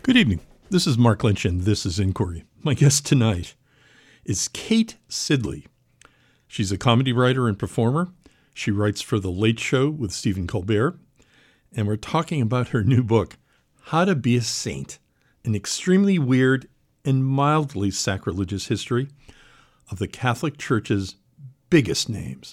Good evening. This is Mark Lynch, and this is Inquiry. My guest tonight is Kate Sidley. She's a comedy writer and performer. She writes for The Late Show with Stephen Colbert. And we're talking about her new book, How to Be a Saint, an extremely weird and mildly sacrilegious history of the Catholic Church's biggest names.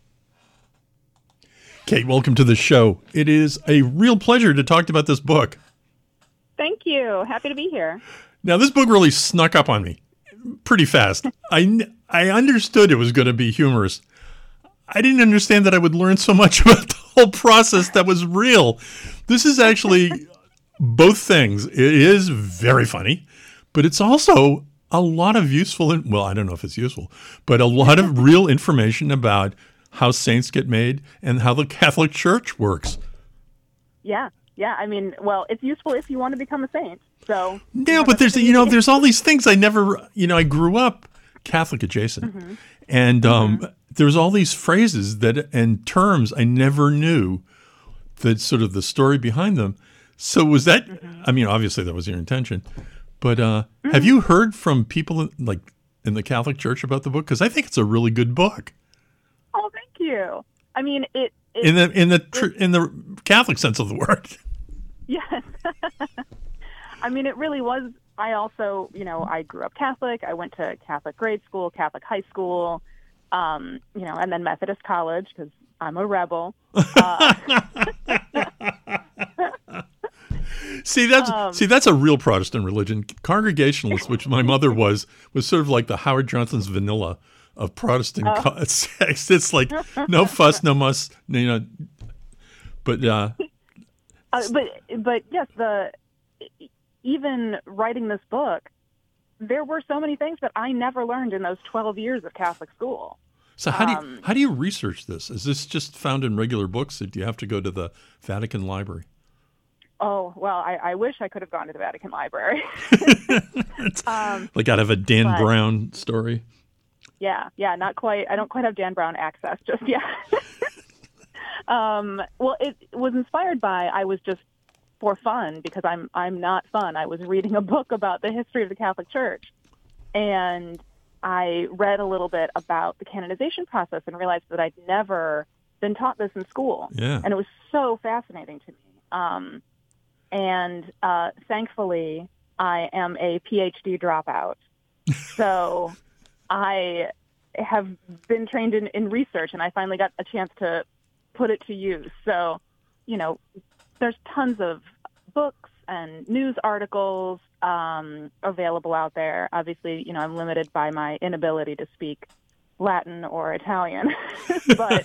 Kate, welcome to the show. It is a real pleasure to talk about this book. Thank you. Happy to be here. Now, this book really snuck up on me pretty fast. I understood it was going to be humorous. I didn't understand that I would learn so much about the whole process that was real. This is actually both things. It is very funny, but it's also a lot of useful, well, I don't know if it's useful, but a lot of real information about how saints get made and how the Catholic Church works. Yeah. Yeah, I mean, well, it's useful if you want to become a saint. So yeah, but there's all these things I never, I grew up Catholic adjacent, and there's all these phrases and terms I never knew, that sort of the story behind them. So was that? I mean, obviously that was your intention, but have you heard from people in the Catholic Church about the book? Because I think it's a really good book. Oh, thank you. I mean, in the Catholic sense of the word. Yes. I mean, it really was. I also, I grew up Catholic. I went to Catholic grade school, Catholic high school, and then Methodist college because I'm a rebel. See, that's a real Protestant religion. Congregationalist, which my mother was sort of like the Howard Johnson's vanilla of Protestant sex. It's like no fuss, no muss, but yes, even writing this book, there were so many things that I never learned in those 12 years of Catholic school. So how do you research this? Is this just found in regular books, or do you have to go to the Vatican Library? Oh, well, I wish I could have gone to the Vatican Library. Like out of a Dan Brown story? Yeah, not quite. I don't quite have Dan Brown access just yet. Well, it was inspired by, I was just for fun, because I'm not fun. I was reading a book about the history of the Catholic Church, and I read a little bit about the canonization process and realized that I'd never been taught this in school. Yeah. And it was so fascinating to me. And thankfully, I am a PhD dropout. So I have been trained in research, and I finally got a chance to put it to use. So, there's tons of books and news articles available out there. Obviously, I'm limited by my inability to speak Latin or Italian, but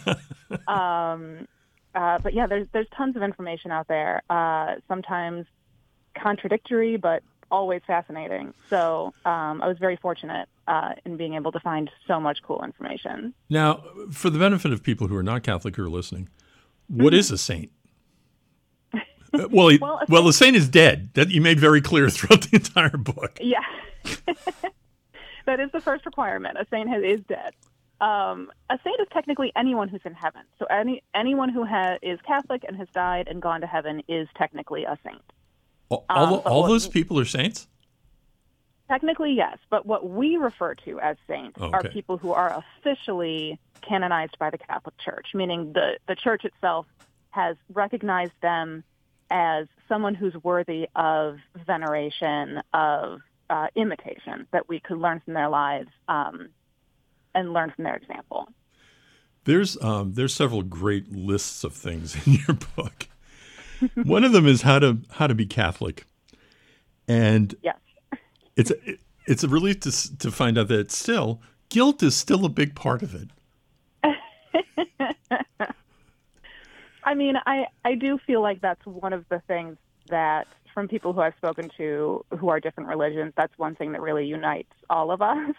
yeah, there's tons of information out there. Sometimes contradictory, but always fascinating. So I was very fortunate in being able to find so much cool information. Now, for the benefit of people who are not Catholic who are listening, what is a saint? Well, the saint is dead. That you made very clear throughout the entire book. Yeah. That is the first requirement. A saint is dead. A saint is technically anyone who's in heaven. So anyone who is Catholic and has died and gone to heaven is technically a saint. All those people are saints? Technically, yes. But what we refer to as saints are people who are officially canonized by the Catholic Church, meaning the Church itself has recognized them as someone who's worthy of veneration, of imitation, that we could learn from their lives and learn from their example. There's several great lists of things in your book. One of them is how to be Catholic, and yes, it's a relief to find out that guilt is still a big part of it. I mean, I do feel like that's one of the things that, from people who I've spoken to who are different religions, that's one thing that really unites all of us.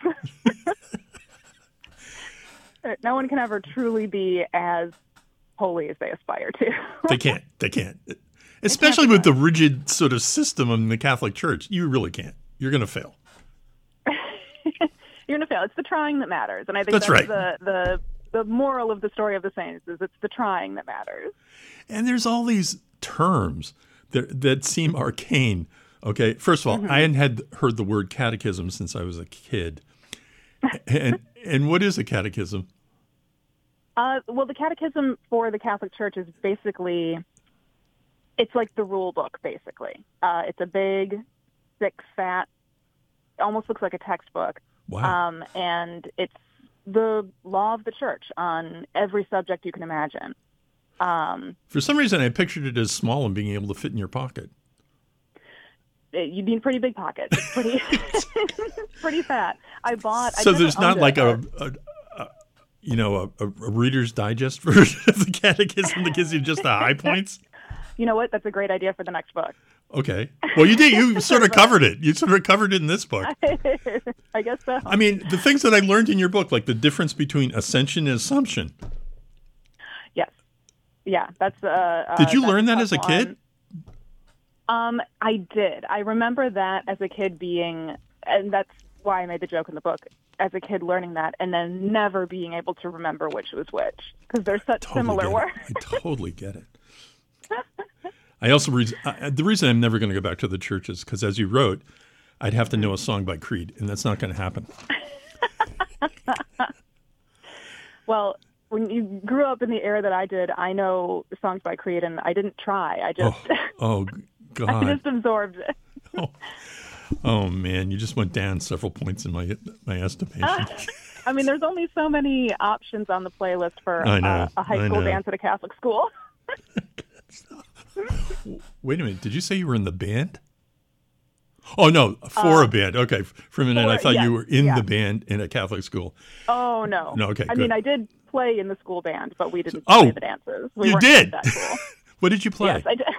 No one can ever truly be as holy as they aspire to. They can't. Especially with the rigid sort of system in the Catholic Church. You really can't. You're going to fail. You're going to fail. It's the trying that matters. And I think that's right. The moral of the story of the saints is it's the trying that matters. And there's all these terms that seem arcane, Okay. First of all, I hadn't heard the word catechism since I was a kid. And what is a catechism? Well, the catechism for the Catholic Church is basically, it's like the rule book, basically. It's a big, thick, fat, almost looks like a textbook. Wow. And it's the law of the church on every subject you can imagine. For some reason, I pictured it as small and being able to fit in your pocket. You need pretty big pockets. Pretty, pretty fat. So there's not like a Reader's Digest version of the catechism that gives you just the high points? You know what? That's a great idea for the next book. Okay. Well, you did. You sort of covered it. You sort of covered it in this book. I guess so. I mean, the things that I learned in your book, like the difference between ascension and assumption. Yes. Yeah. That's. Did you learn that as a kid? I did. I remember that as a kid being, and that's why I made the joke in the book, as a kid learning that and then never being able to remember which was which because they're such similar words. I totally get it. I also, the reason I'm never going to go back to the church is because, as you wrote, I'd have to know a song by Creed, and that's not going to happen. Well, when you grew up in the era that I did, I know songs by Creed, and I didn't try. I just, oh God, I just absorbed it. Oh man, you just went down several points in my estimation. I mean, there's only so many options on the playlist for a high school dance at a Catholic school. Wait a minute, did you say you were in the band? Oh no, for a band. Okay, for a minute I thought you were in the band in a Catholic school. Oh no. No, okay. I mean, I did play in the school band, but we didn't play the dances. You did. That cool. What did you play? Yes, I did.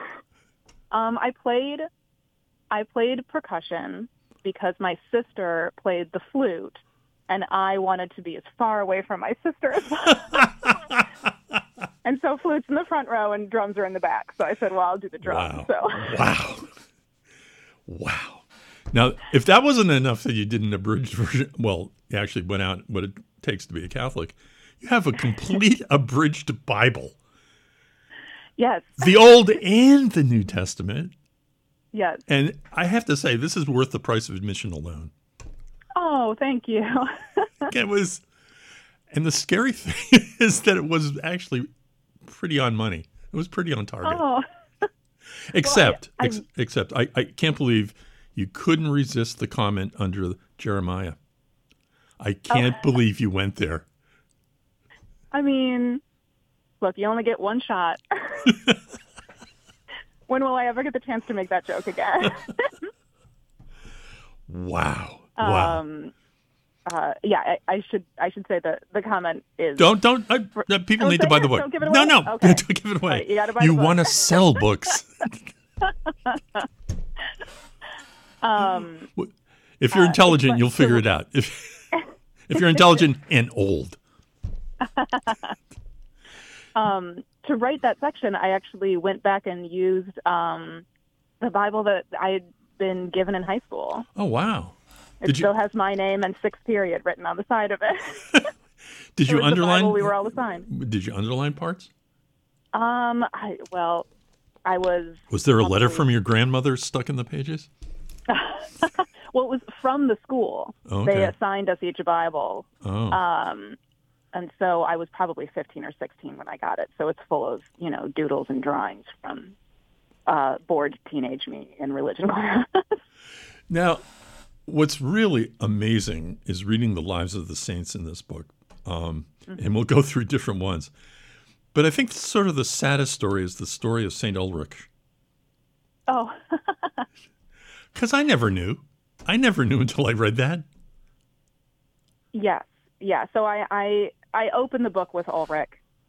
I played percussion because my sister played the flute, and I wanted to be as far away from my sister as possible. And so flute's in the front row and drums are in the back. So I said, well, I'll do the drums. Wow. Wow. Now, if that wasn't enough that you did an abridged version, well, you actually went out what it takes to be a Catholic, you have a complete abridged Bible. Yes. The Old and the New Testament. Yes. And I have to say, this is worth the price of admission alone. Oh, thank you. It was, and the scary thing is that it was actually pretty on money. It was pretty on target. Oh. Except I can't believe you couldn't resist the comment under Jeremiah. I can't believe you went there. I mean, look, you only get one shot. When will I ever get the chance to make that joke again? Wow. Yeah, I should say that the comment is people need to buy the book. Don't give it away. No, okay. Don't give it away. Right, you got to buy you the book. want to sell books. If you're intelligent, you'll figure it out. If you're intelligent and old. To write that section, I actually went back and used the Bible that I had been given in high school. Oh, wow. It still has my name and 6th period written on the side of it. Did you underline? The Bible we were all assigned. Did you underline parts? I was. Was there a letter from your grandmother stuck in the pages? Well, it was from the school. Okay. They assigned us each a Bible. Oh. And so I was probably 15 or 16 when I got it. So it's full of, doodles and drawings from bored teenage me in religion class. Now, what's really amazing is reading the lives of the saints in this book. And we'll go through different ones. But I think sort of the saddest story is the story of St. Ulrich. Oh. Because I never knew. I never knew until I read that. Yes. Yeah. So I opened the book with Ulrich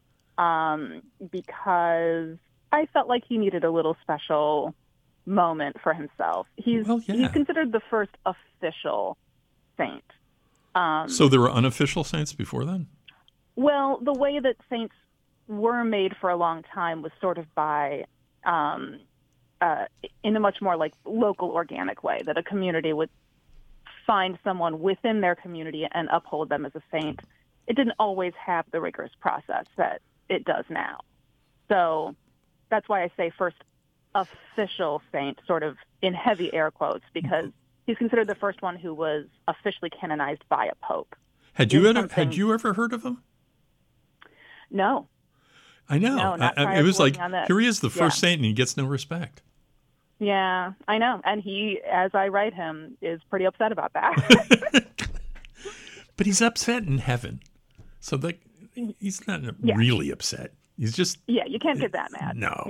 because I felt like he needed a little special moment for himself. He's considered the first official saint. So there were unofficial saints before then? Well, the way that saints were made for a long time was sort of by in a much more like local organic way, that a community would find someone within their community and uphold them as a saint. It didn't always have the rigorous process that it does now. So that's why I say first official saint, sort of in heavy air quotes, because he's considered the first one who was officially canonized by a pope. Had you ever heard of him? No. I know. No, not prior it was to like, working on this. here he is, the first saint, and he gets no respect. Yeah, I know. And he, as I write him, is pretty upset about that. But he's upset in heaven. So he's not really upset. He's just... Yeah, you can't get that mad. No.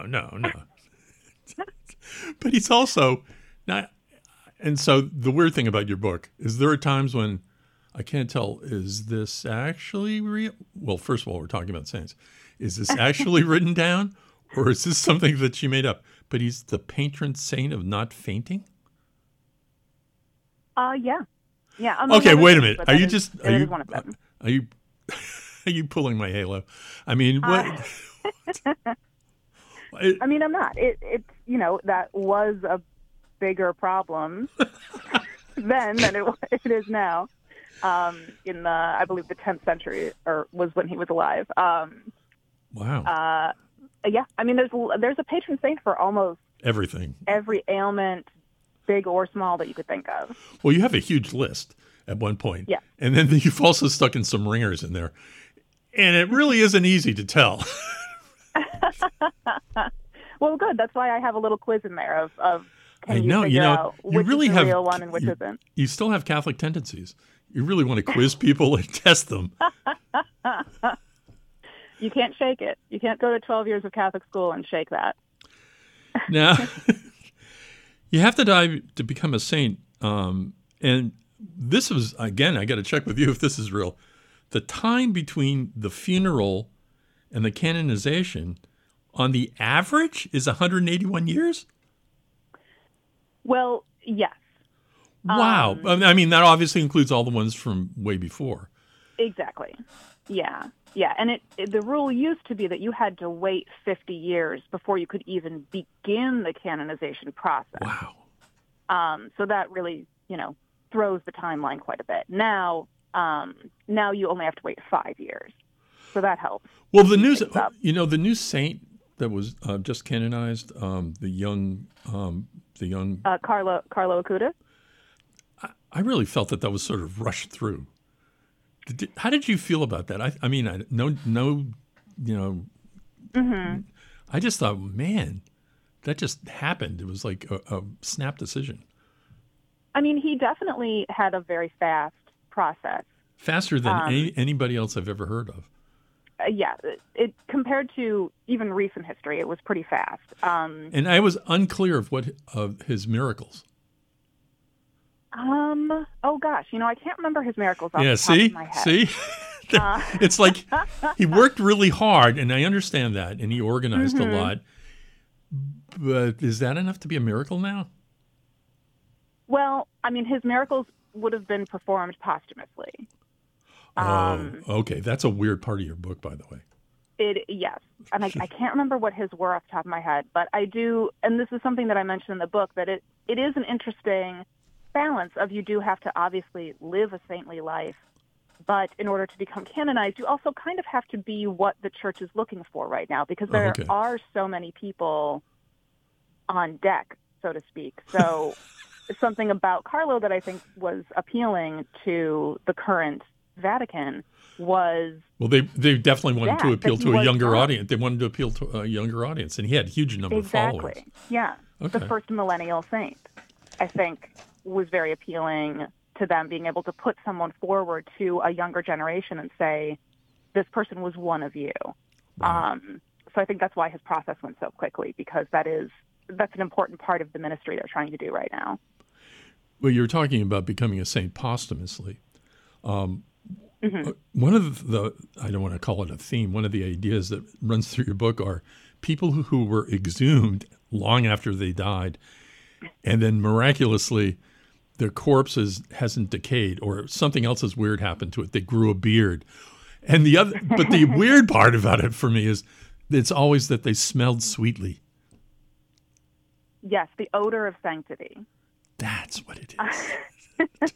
But he's also not... And so the weird thing about your book is there are times when I can't tell, is this actually real? Well, first of all, we're talking about saints. Is this actually written down, or is this something that she made up? But he's the patron saint of not fainting? Yeah. Yeah. Okay, wait a minute. Are you are you pulling my halo? I mean, what? I mean, I'm not. It's that was a bigger problem then than it is now. In the, I believe, the 10th century, or was when he was alive. Wow. Yeah, I mean, there's a patron saint for almost every ailment, big or small, that you could think of. Well, you have a huge list at one point. Yeah. And then you've also stuck in some ringers in there. And it really isn't easy to tell. Well, good. That's why I have a little quiz in there of I know, you out which really is the have real one and which isn't. You still have Catholic tendencies. You really want to quiz people and test them. You can't shake it. You can't go to 12 years of Catholic school and shake that. Now, you have to die to become a saint. And this was, again, I got to check with you if this is real. The time between the funeral and the canonization, on the average, is 181 years? Well, yes. Wow. I mean, that obviously includes all the ones from way before. Exactly. Yeah. Yeah. And the rule used to be that you had to wait 50 years before you could even begin the canonization process. Wow. So that really, throws the timeline quite a bit. Now you only have to wait 5 years. So that helps. Well, the new saint that was just canonized, the young Carlo Acutis. I really felt that was sort of rushed through. How did you feel about that? I mean, I just thought, man, that just happened. It was like a snap decision. I mean, he definitely had a very fast process. Faster than anybody else I've ever heard of. Yeah, it compared to even recent history, it was pretty fast. And I was unclear of his miracles. Oh gosh, I can't remember his miracles off the top of my head. See? It's like he worked really hard, and I understand that, and he organized a lot. But is that enough to be a miracle now? Well, I mean, his miracles would have been performed posthumously. Okay. That's a weird part of your book, by the way. Yes. And I can't remember what his were off the top of my head, but I do, and this is something that I mentioned in the book, that it is an interesting balance of, you do have to obviously live a saintly life, but in order to become canonized, you also kind of have to be what the church is looking for right now, because there are so many people on deck, so to speak. So something about Carlo that I think was appealing to the current Vatican was... Well, they definitely wanted to appeal to a younger audience. They wanted to appeal to a younger audience, and he had a huge number of followers. Exactly. Yeah. Okay. The first millennial saint, I think, was very appealing to them, being able to put someone forward to a younger generation and say, this person was one of you. Wow. So I think that's why his process went so quickly, because that's an important part of the ministry they're trying to do right now. Well, you're talking about becoming a saint posthumously. One of the, I don't want to call it a theme, one of the ideas that runs through your book are people who were exhumed long after they died, and then miraculously their corpses hasn't decayed, or something else has weird happened to it. They grew a beard. And but the weird part about it for me is it's always that they smelled sweetly. Yes, the odor of sanctity. That's what it is.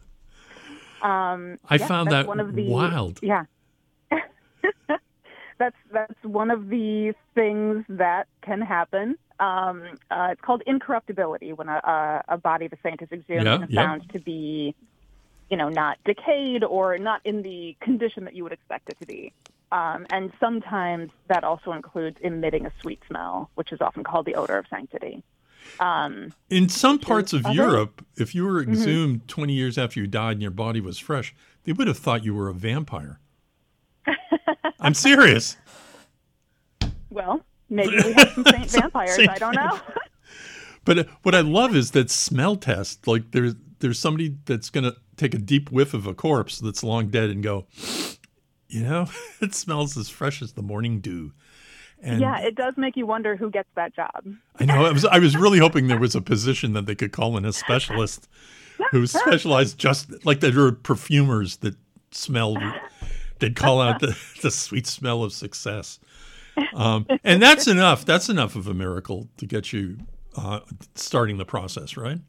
I found that wild. Yeah. That's one of the things that can happen. It's called incorruptibility when a body of a saint is exhumed and found to be, not decayed or not in the condition that you would expect it to be. And sometimes that also includes emitting a sweet smell, which is often called the odor of sanctity. In some parts of Europe, if you were exhumed 20 years after you died and your body was fresh, they would have thought you were a vampire. I'm serious. Well, maybe we have some saint vampires. I don't know. But what I love is that smell test. Like there's somebody that's going to take a deep whiff of a corpse that's long dead and go, it smells as fresh as the morning dew. And yeah, it does make you wonder who gets that job. I know. I was really hoping there was a position that they could call in a specialist who specialized just like there are perfumers that they'd call out the sweet smell of success. And that's enough. That's enough of a miracle to get you starting the process, right?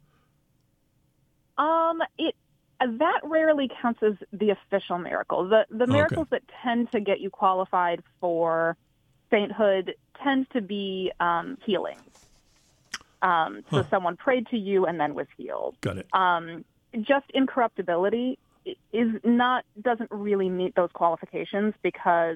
That rarely counts as the official miracle. The miracles that tend to get you qualified for sainthood tend to be healing. So someone prayed to you and then was healed. Got it. Just incorruptibility doesn't really meet those qualifications because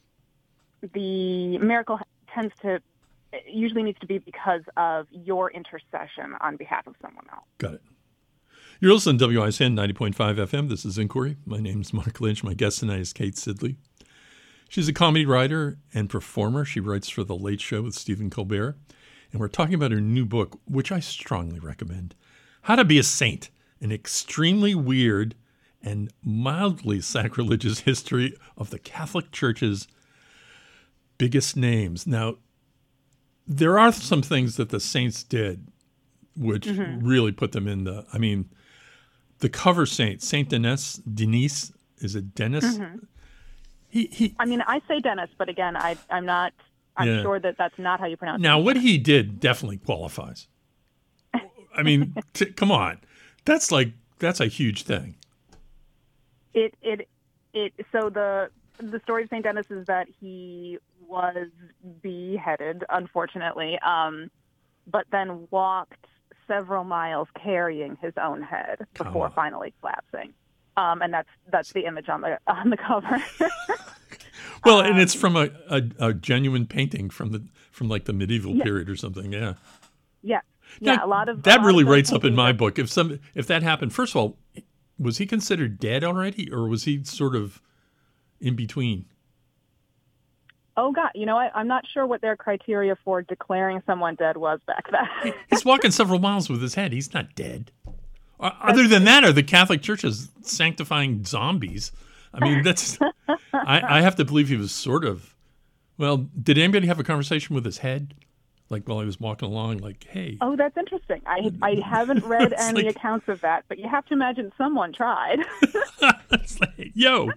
the miracle usually needs to be because of your intercession on behalf of someone else. Got it. You're listening to WISN 90.5 FM. This is Inquiry. My name's Mark Lynch. My guest tonight is Kate Sidley. She's a comedy writer and performer. She writes for The Late Show with Stephen Colbert. And we're talking about her new book, which I strongly recommend, How to Be a Saint, an extremely weird and mildly sacrilegious history of the Catholic Church's biggest names. Now, there are some things that the saints did which really put them in the cover saint, Saint Denis, is it Dennis? I say Dennis, but again, I'm sure that's not how you pronounce it. Now, what he did definitely qualifies. Come on. That's a huge thing. So the story of Saint Denis is that he was beheaded, unfortunately, but then walked several miles carrying his own head before finally collapsing. And that's the image on the cover. Well, and it's from a genuine painting from the medieval period or something. Yeah. Yeah. Now, yeah. A lot of that really writes up in my book. If that happened, first of all, was he considered dead already, or was he sort of in between? Oh, God. I'm not sure what their criteria for declaring someone dead was back then. He's walking several miles with his head. He's not dead. Other than that, are the Catholic churches sanctifying zombies? That's. I have to believe he was sort of. Well, did anybody have a conversation with his head, like while he was walking along? Like, hey. Oh, that's interesting. I haven't read any accounts of that, but you have to imagine someone tried. It's like, yo,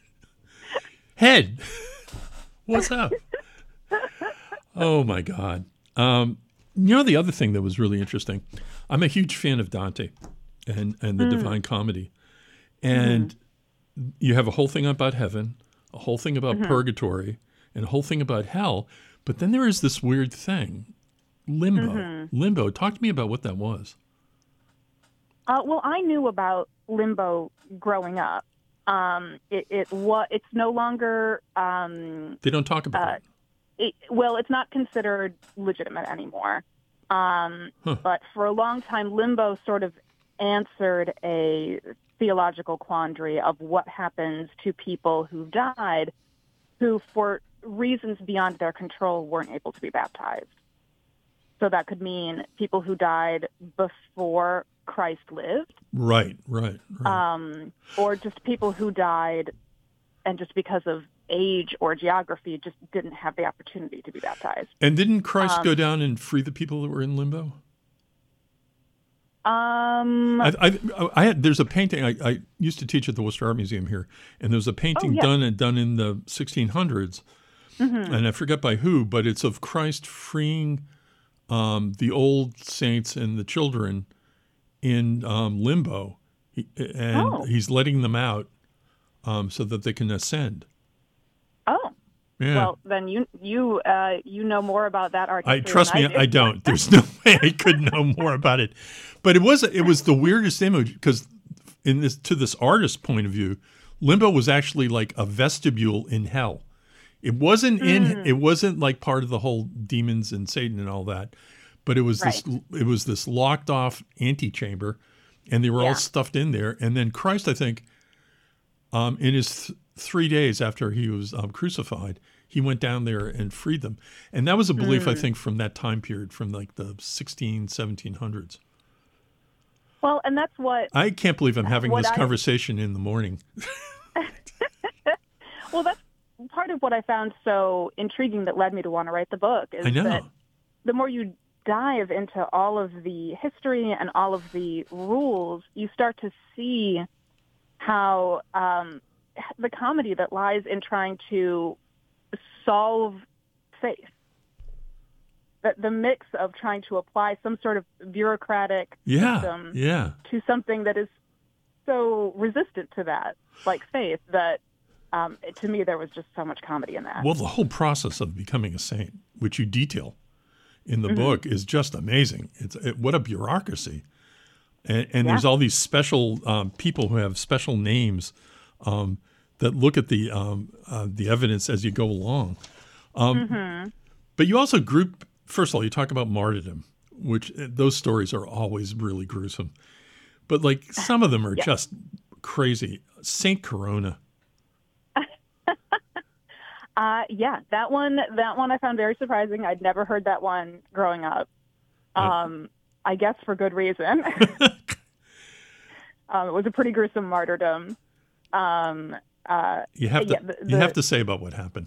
head, what's up? Oh my God. The other thing that was really interesting. I'm a huge fan of Dante. And the Divine Comedy. And you have a whole thing about heaven, a whole thing about purgatory, and a whole thing about hell. But then there is this weird thing, limbo. Limbo. Talk to me about what that was. Well, I knew about limbo growing up. It's no longer... they don't talk about it. It's not considered legitimate anymore. But for a long time, limbo sort of answered a theological quandary of what happens to people who died, who for reasons beyond their control weren't able to be baptized. So that could mean people who died before Christ lived. Right. Or just people who died and just because of age or geography just didn't have the opportunity to be baptized. And didn't Christ go down and free the people that were in limbo? There's a painting. I used to teach at the Worcester Art Museum here, and there's a painting done in the 1600s, and I forget by who, but it's of Christ freeing the old saints and the children in limbo, and he's letting them out so that they can ascend. Oh, Yeah. Well, then you know more about that art history Trust than me, I do. I don't. There's no way I could know more about it. But it was the weirdest image because to this artist's point of view, limbo was actually like a vestibule in hell. It wasn't like part of the whole demons and Satan and all that, but it was this locked off antechamber, and they were all stuffed in there. And then Christ, I think, in his 3 days after he was crucified, he went down there and freed them. And that was a belief, I think, from that time period, from like the 1700s. Well, and that's what I can't believe I'm having this conversation in the morning. Well, that's part of what I found so intriguing that led me to want to write the book. Is I know. that the more you dive into all of the history and all of the rules, you start to see how the comedy that lies in trying to solve faith. That the mix of trying to apply some sort of bureaucratic system to something that is so resistant to that, like faith, that to me there was just so much comedy in that. Well, the whole process of becoming a saint, which you detail in the book, is just amazing. What a bureaucracy. And there's all these special people who have special names that look at the evidence as you go along. But you also group, first of all, you talk about martyrdom, which those stories are always really gruesome. But like some of them are just crazy. Saint Corona. That one I found very surprising. I'd never heard that one growing up. I guess for good reason. It was a pretty gruesome martyrdom. You have to say about what happened.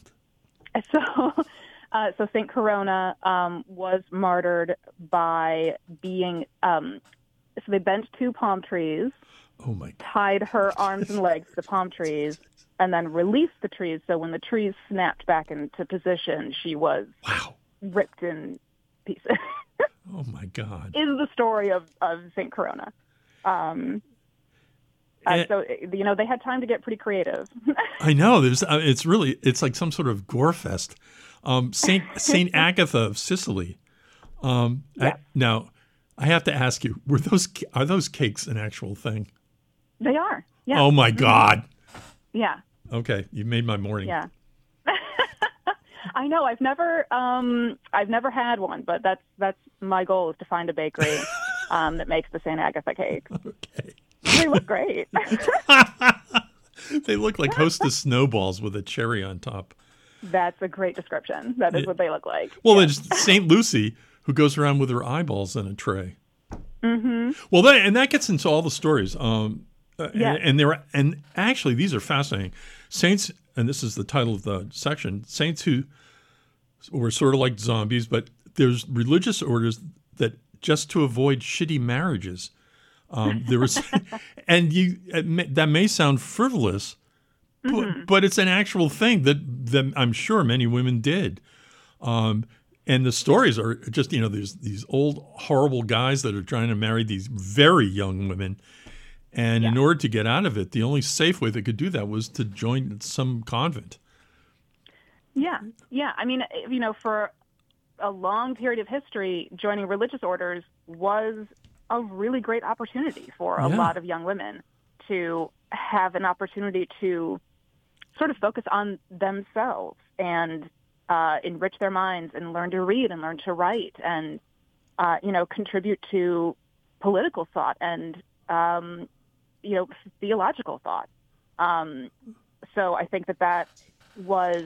So Saint Corona was martyred by being. So they bent two palm trees. Oh my! Tied her arms and legs to the palm trees, and then released the trees. So when the trees snapped back into position, she was ripped in pieces. Oh my God! Is the story of Saint Corona. So they had time to get pretty creative. I know. It's like some sort of gore fest. Saint Agatha of Sicily. Now, I have to ask you: are those cakes an actual thing? They are. Yeah. Oh my God. Yeah. Okay, you made my morning. Yeah. I know. I've never had one, but that's my goal, is to find a bakery that makes the Saint Agatha cakes. Okay. They look great. They look like Hostess snowballs with a cherry on top. That's a great description. That is what they look like. Well, there's Saint Lucy, who goes around with her eyeballs in a tray. Well, that gets into all the stories. And actually, these are fascinating. Saints, and this is the title of the section, saints who were sort of like zombies, but there's religious orders that just to avoid shitty marriages. There was, that may sound frivolous, but it's an actual thing that I'm sure many women did. And the stories are just, there's these old horrible guys that are trying to marry these very young women. And in order to get out of it, the only safe way they could do that was to join some convent. Yeah. Yeah. I mean, for a long period of history, joining religious orders was a really great opportunity for a lot of young women to have an opportunity to sort of focus on themselves and enrich their minds and learn to read and learn to write and, contribute to political thought and, theological thought. So I think that was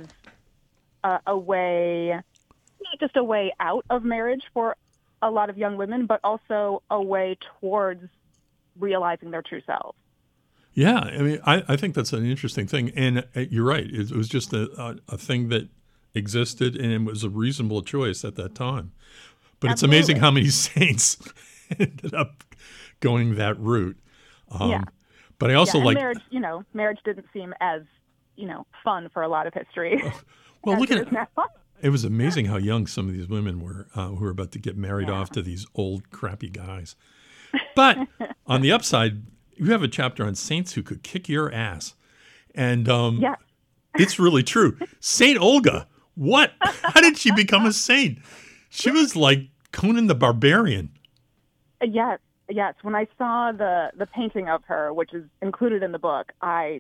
a way, not just a way out of marriage for a lot of young women, but also a way towards realizing their true selves. Yeah, I mean, I think that's an interesting thing. And you're right. It was just a thing that existed, and it was a reasonable choice at that time. But It's amazing how many saints ended up going that route. But I also like marriage. Marriage didn't seem as fun for a lot of history. Well, look at it. It was amazing how young some of these women were who were about to get married off to these old crappy guys. But on the upside, you have a chapter on saints who could kick your ass, and It's really true. Saint Olga. What? How did she become a saint? She was like Conan the Barbarian. Yes. When I saw the painting of her, which is included in the book,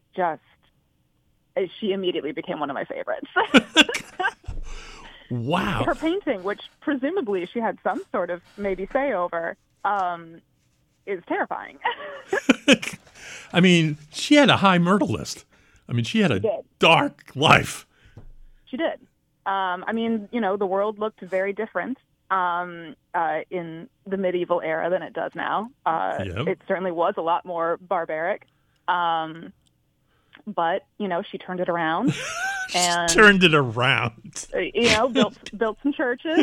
she immediately became one of my favorites. Wow. Her painting, which presumably she had some sort of maybe say over, is terrifying. I mean, she had a high murder list. I mean, she had a dark life. She did. I mean, the world looked very different in the medieval era than it does now. It certainly was a lot more barbaric. But, she turned it around. And turned it around. Built some churches.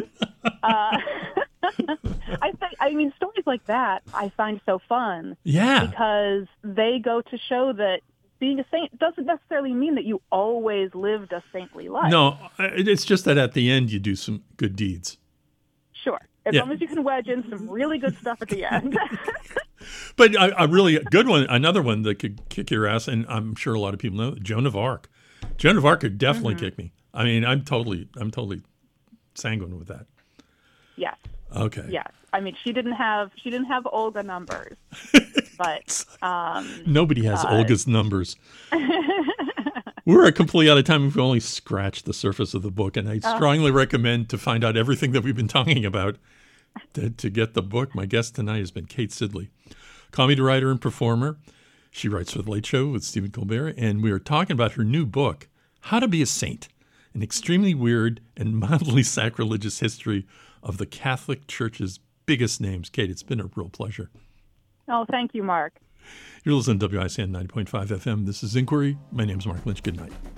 Stories like that I find so fun. Yeah. Because they go to show that being a saint doesn't necessarily mean that you always lived a saintly life. No, it's just that at the end you do some good deeds. Sure. As long as you can wedge in some really good stuff at the end. But a really good one, another one that could kick your ass, and I'm sure a lot of people know, Joan of Arc. Joan of Arc could definitely kick me. I mean, I'm totally sanguine with that. Yes. Okay. Yes. I mean, she didn't have Olga numbers, but nobody has Olga's numbers. We're completely out of time. We've only scratched the surface of the book, and I strongly recommend to find out everything that we've been talking about to get the book. My guest tonight has been Kate Sidley, comedy writer and performer. She writes for The Late Show with Stephen Colbert, and we are talking about her new book, How to Be a Saint, an extremely weird and mildly sacrilegious history of the Catholic Church's biggest names. Kate, it's been a real pleasure. Oh, thank you, Mark. You're listening to WICN 90.5 FM. This is Inquiry. My name is Mark Lynch. Good night.